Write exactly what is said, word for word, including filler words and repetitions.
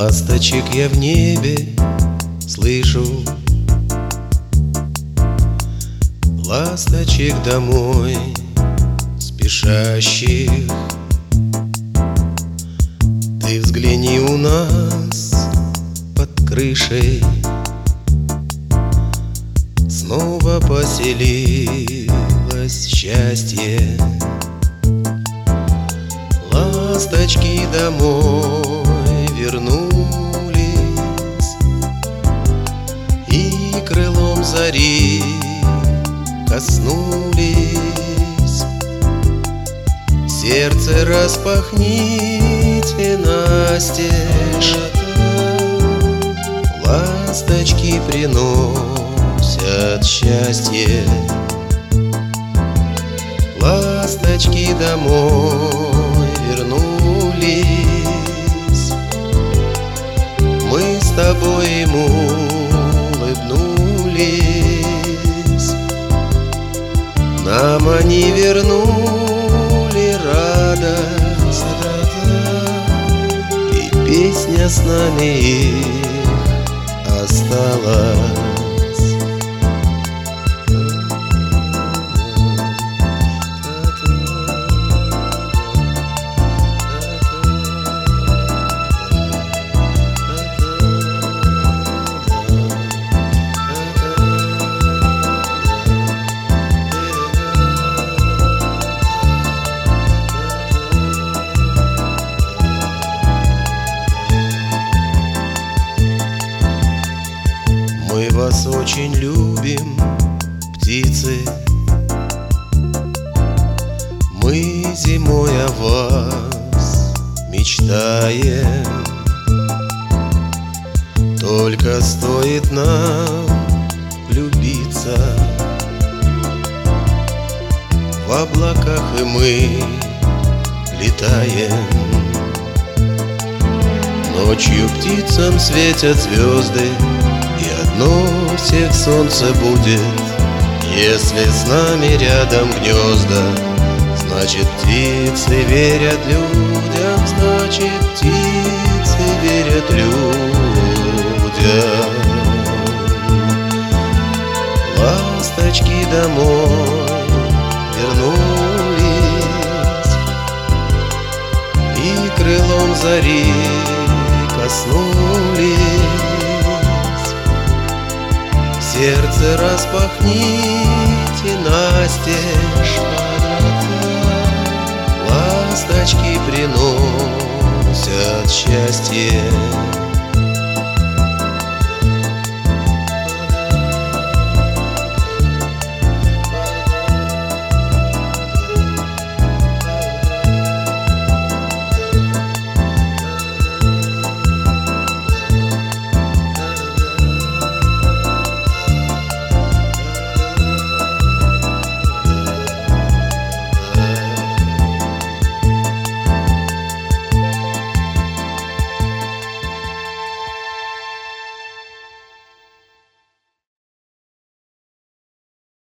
Ласточек я в небе слышу, ласточек домой спешащих. Ты взгляни, у нас под крышей снова поселилось счастье. Ласточки домой вернулись и крылом зари коснулись. Сердце распахните настежь, ласточки приносят счастье. Ласточки домой вернулись, мы с тобой ему улыбнулись. Нам они вернули радость, и песня с нами их осталась. Мы вас очень любим, птицы, мы зимой о вас мечтаем. Только стоит нам влюбиться в облаках, и мы летаем. Ночью птицам светят звезды, и одно всех солнце будет. Если с нами рядом гнезда, значит, птицы верят людям, значит, птицы верят людям. Ласточки домой вернулись и крылом зари коснулись. Сердце распахните настежь, ласточки приносят счастье.